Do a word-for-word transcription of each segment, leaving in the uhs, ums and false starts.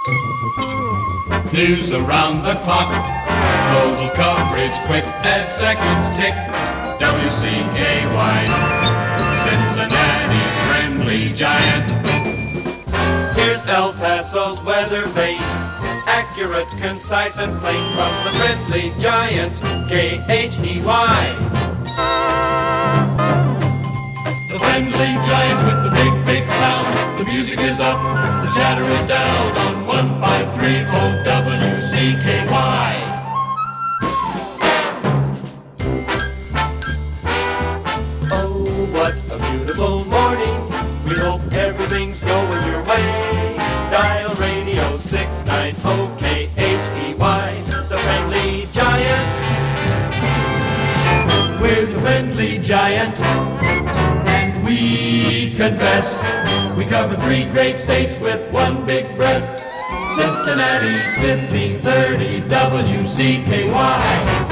News around the clock, total coverage quick as seconds tick. W C K Y, Cincinnati's friendly giant. Here's El Paso's weather vane, accurate, concise, and plain from the friendly giant, K H E Y. The friendly giant with the big, big sound. The music is up, the chatter is down on one five three zero W C K Y. Oh, what a beautiful morning. We hope everything's going your way. Dial radio six nine zero K H E Y, the friendly giant. We're the friendly giant, and we confess we cover three great states with one big breath. Cincinnati's fifteen thirty W C K Y.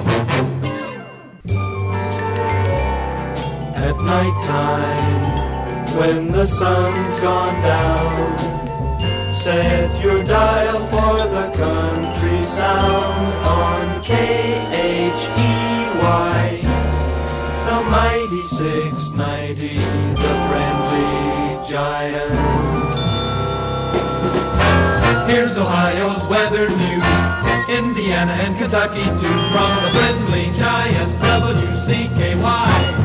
At night time, when the sun's gone down, set your dial for the country sound on K H E Y. The mighty six ninety, the friendly giant. Here's Ohio's weather news, Indiana and Kentucky too, from the friendly giant W C K Y.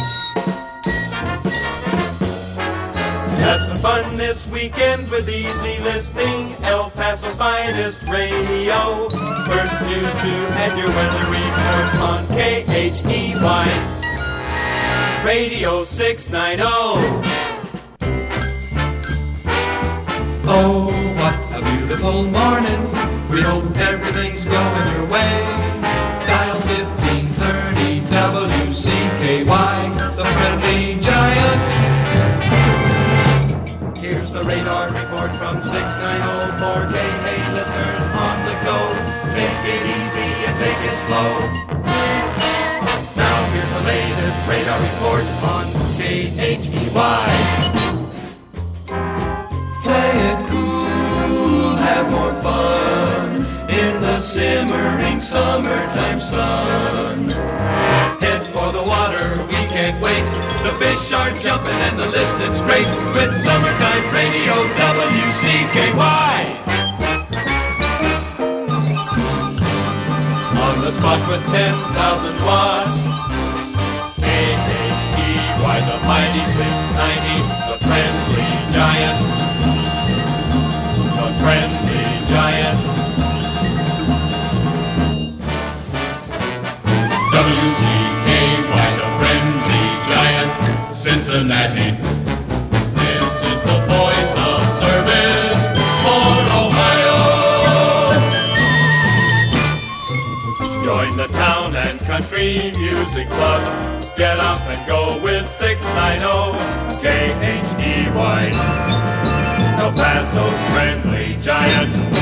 Have some fun this weekend with easy listening, El Paso's finest radio. First news to and your weather reports on K H E Y. Radio six ninety. Oh, what a beautiful morning. We hope everything's going your way. Dial fifteen thirty W C K Y, the friendly giant. Here's the radar report from six ninety four K. Hey, listeners on the go, take it easy and take it slow. Now here's the latest radar report on K H E Y. Play it cool, have more fun in the simmering summertime sun. Head for the water, we can't wait. The fish are jumping and the listening's great with Summertime Radio W C K Y. On the spot with ten thousand watts, K H E Y, the mighty six ninety, the friendly giant. The friendly giant. W C K Y, the friendly giant, Cincinnati. This is the voice of service for Ohio. Join the town and country music club. Get up and go with six ninety K H E Y. El Paso's friendly giant.